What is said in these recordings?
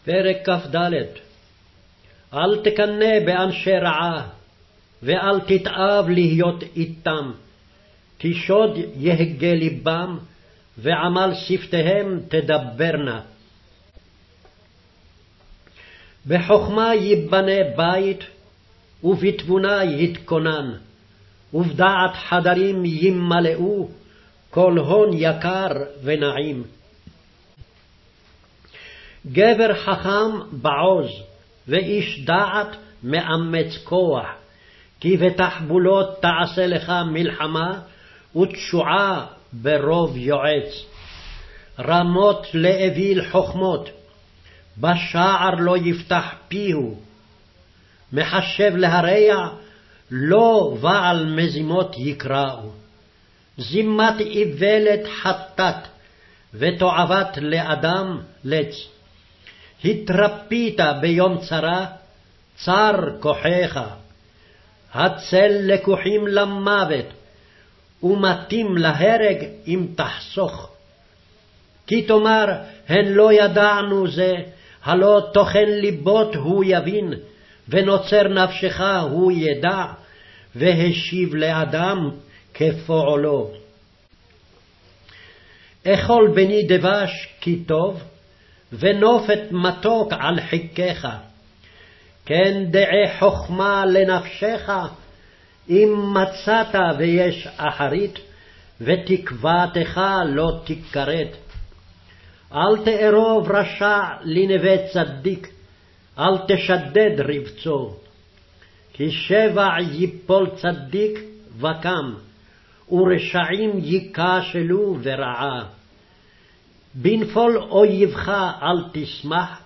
פרק כ"ד. אל תקנא באנשי רעה, ואל תתאב להיות איתם, כי שוד יהגה ליבם, ועמל שפתיהם תדברנה. בחוכמה ייבנה בית, ובתבונה יתכונן, ובדעת חדרים ימלאו, כל הון יקר ונעים. גבר חכם בעוז, ואיש דעת מאמץ כוח, כי בתחבולות תעשה לך מלחמה, ותשועה ברוב יועץ. רמות לאוויל חכמות, בשער לא יפתח פיהו. מחשב להרע, לא בעל מזימות יקראו. זימת איוולת חטאת, ותועבת לאדם לץ. התרפית ביום צרה, צר כוחך. הצל לקוחים למוות, ומתים להרג אם תחסוך. כי תאמר, הן לא ידענו זה, הלא תוכן ליבות הוא יבין, ונוצר נפשך הוא ידע, והשיב לאדם כפועלו. אכול בני דבש כי טוב, ונופת מתוק על חיכך. כן דעי חכמה לנפשך, אם מצאת ויש אחרית, ותקוותך לא תכרת. אל תארוב רשע לנווה צדיק, אל תשדד רבצו. כי שבע ייפול צדיק וקם, ורשעים ייכשלו ורעה. בנפול אויבך אל תשמח,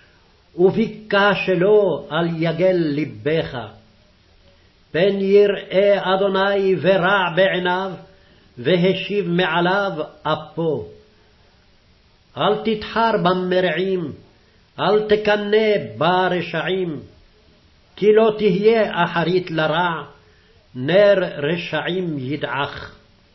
ובכשלו אל יגל לבך. פן יראה אדוני ורע בעיניו, והשיב מעליו אפו. אל תתחר במרעים, אל תקנא ברשעים, כי לא תהיה אחרית לרע, נר רשעים ידעך.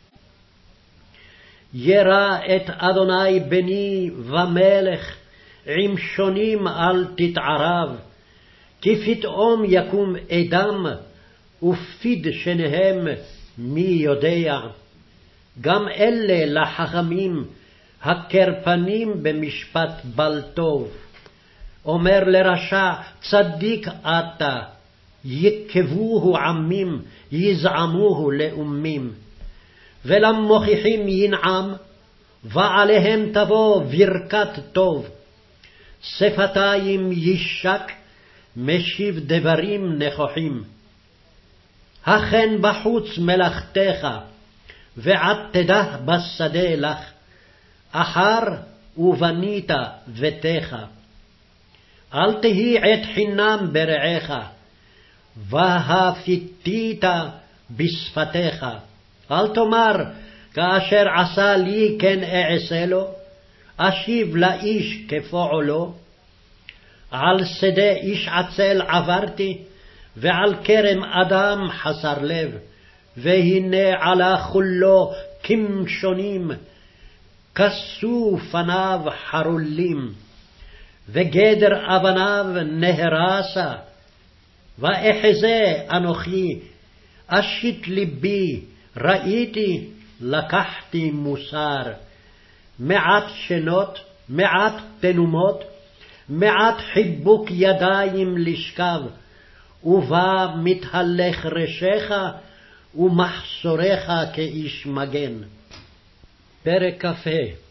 ירא את אדוני בני ומלך, עם שונים אל תתערב, כי פתאום יקום אדם, ופיד שניהם מי יודע. גם אלה לחכמים, הקרפנים במשפט בל טוב. אומר לרשע, צדיק אתה, יקבוהו עמים, יזעמוהו לאומים. ולמוכיחים ינעם, ועליהם תבוא ברכת טוב. שפתיים יישק, משיב דברים נכוחים. הכן בחוץ מלאכתך, ועד תדע בשדה לך, אחר ובנית ביתך. אל תהי עת חינם ברעך, והפיתית בשפתיך. אל תאמר, כאשר עשה לי כן אעשה לו, אשיב לאיש כפועלו. על שדה איש עצל עברתי, ועל כרם אדם חסר לב, והנה עלה כולו כמשונים, כסו פניו חרולים, וגדר אבניו נהרסה. ואחזה אנוכי, אשית ליבי, ראיתי, לקחתי מוסר. מעט שנות, מעט תנומות, מעט חיבוק ידיים לשכב, ובה מתהלך ראשך, ומחסורך כאיש מגן. פרק כ"ה.